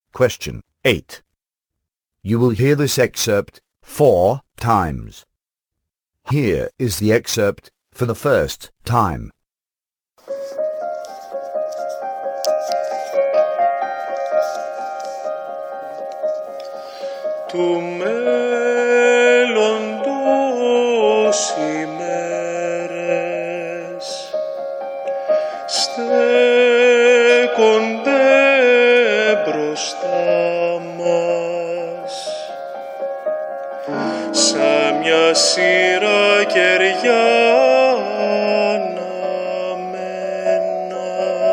Question 8. You will hear this excerpt 4 times. Here is the excerpt for the first time. Του μέλλοντος ημέρες στέκονται μπροστά μας σαν μια σειρά κεριά αναμένα.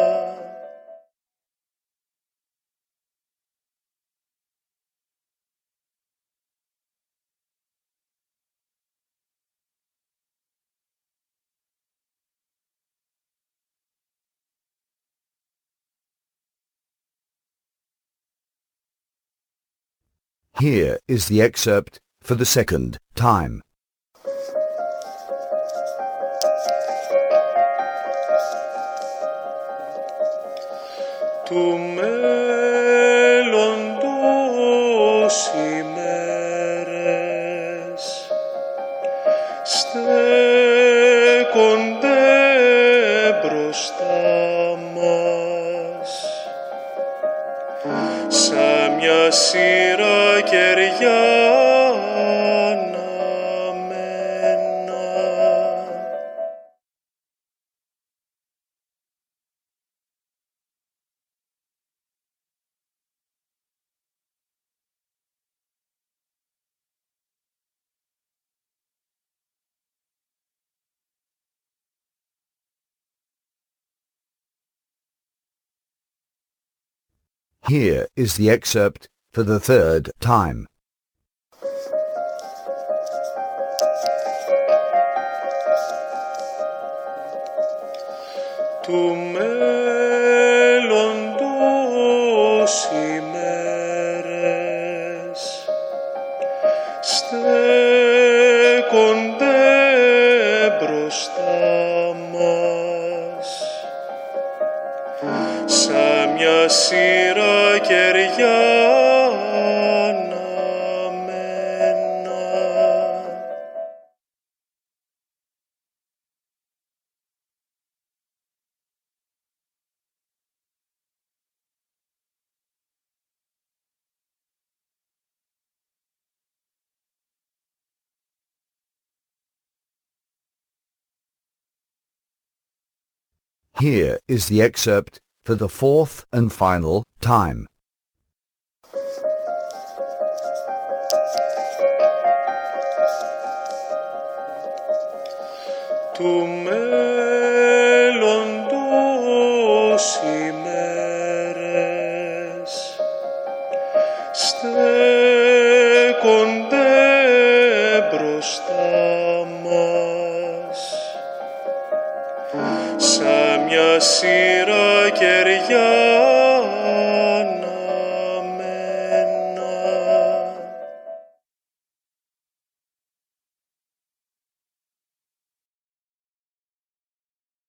Here is the excerpt for the second time. Του μέλλοντος ημέρες στέκονται μπροστά μας σαν μια σειρά κεριά αναμένα. Here is the excerpt for the third time. Του μέλλοντος ημέρες στέκονται μπροστά μας σαν μια σειρά κεριά αναμένα. Here is the excerpt for the fourth and final time. Του μέλλοντος ημέρες στέκονται μπροστά μας σαν μια σειρά κεριά